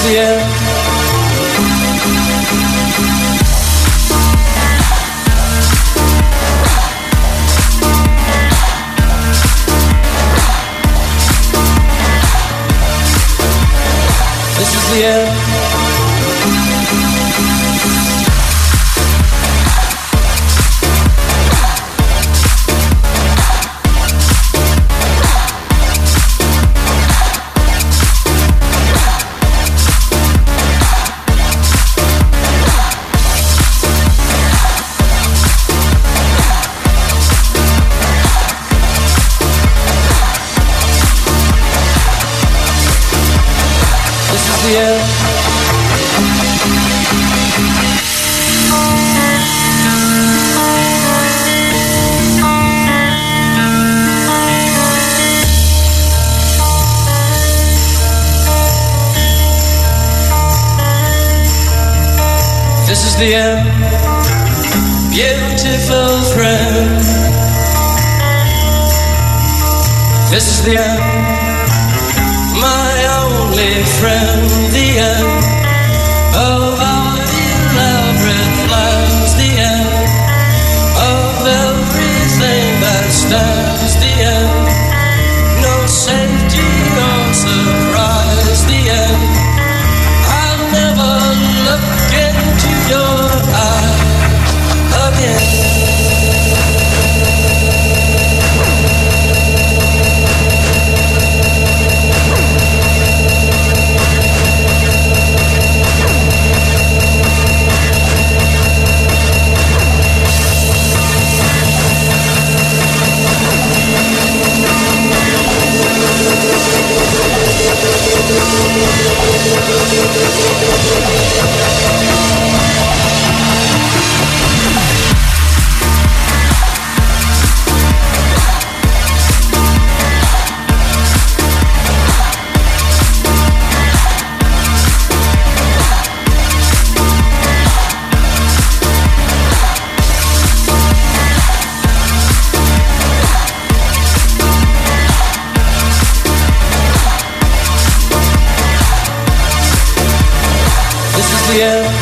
the end. This is the end. The end. This is the end, beautiful friend. This is the end, my only friend. The end of our elaborate plans. The end of everything that stands. The end, no safety or surprise. The end, I'll never look into your eyes again. The end.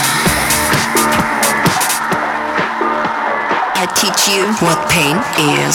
What pain is.